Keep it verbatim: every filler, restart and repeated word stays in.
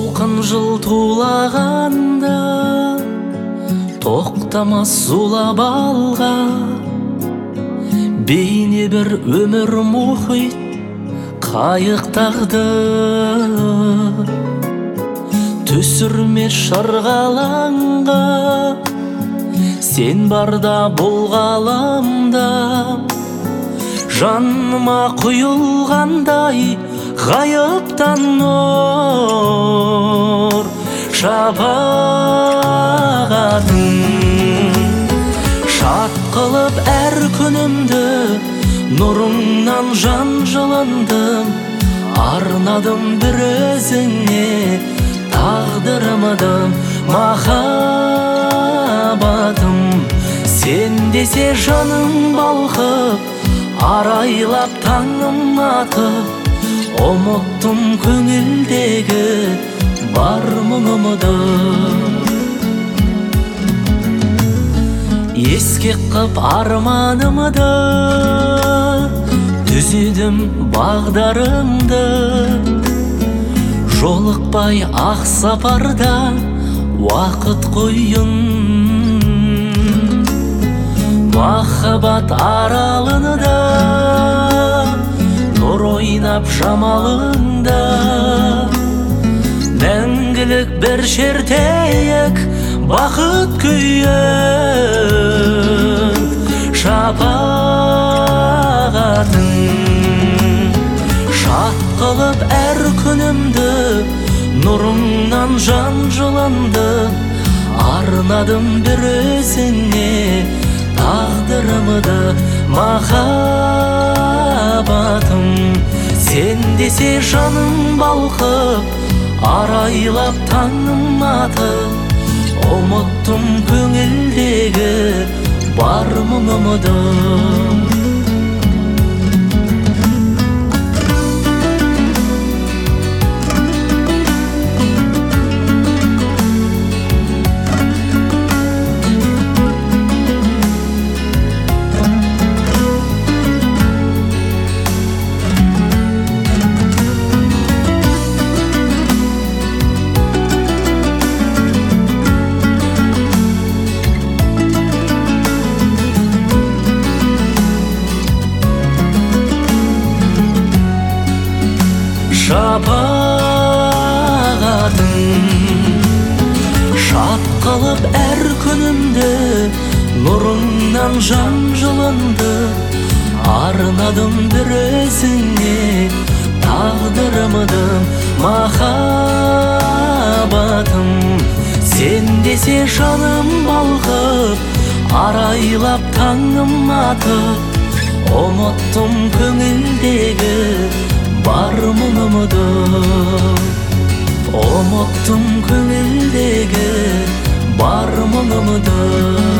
толқын жыл тулағанда тоқтамас зулап алға, бейне бір өмір мұхит қайықтағды. Түсірме шырғалаңға, сен барда бұл ғаламда. Жаныма құйылғандай ғайыптан нұр шапағатын. Шат қылып әр күнімді, нұрыңнан жан жылындым. Арнадым бір өзіңе тағдырымды, махаббатым. Сен десе жаным балқып, арайлап таңым атып. Ұмыттым көңілдегі бар мұңымды. Ескек қып арманымды, түзедім бағдарымды. Жолықпай ақ сапарда уақыт қойын. Махаббат аралында нұр ойнап жамалыңда. Мәңгілік бір шертейік бақыт күйін шапағатын. Шат қылып әр күнімді, нұрыңнан жан жылынды. Арнадым бір өзіңе тағдырымды, махаббатым. Сен десе жаным балқып, арайлап таңым атып. Ұмыттым көңілдегі бар мұңымды. Шапағатын. Шат қылып әр күнімді, нұрыңнан жан жылынды. Арнадым бір өзіңе тағдырымды, махаббатым. Сен десе жаным балқып, арайлап таңым атып. Ұмыттым көңілдегі бар мұңымды. Ұмыттым көңілдегі бар мұңымды.